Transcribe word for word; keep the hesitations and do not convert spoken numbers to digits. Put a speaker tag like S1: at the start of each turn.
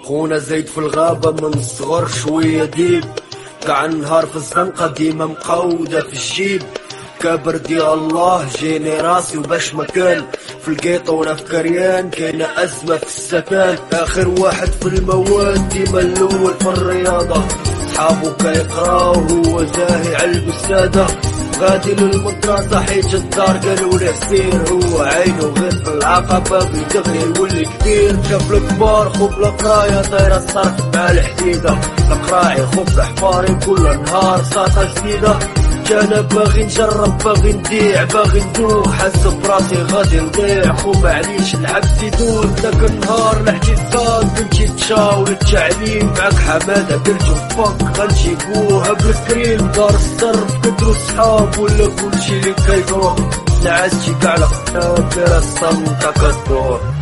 S1: خونا زيد في الغابة من الصغر شوية ديب، قاع النهار في الزنقة ديما مقودة في الجيب. كبر يا الله جيني راسي وباش مكان في القيطة وانا في كريان، كاينة أزمة في السكان. آخر واحد في المواد ديما الأول في الرياضة، صحابو كيقراو هو زاهي علب السادة. غادي للمدرسة حيت الدار قالوا له سير، هو عينو غير في العقبة بالدغري يولي كبير. شاف الكبار خوب القراية طايرة الصرف مع الحديدة، القراعي خوب الحفاري كل نهار ساطة جديدة. جانا باغي نجرب باغي نبيع باغي ندوق، حس براسي غادي نضيع خو معليش العبد يدور. داك النهار لحتي الصاد كنتي تشاور التعليم، معاك حمادة قلتو فك غنجيبوها بالكريم. دار الصرف كدرو الصحاب ولا كلشي اللي كيدور، نعستي كاع القناة دايرة الصمتة كدور.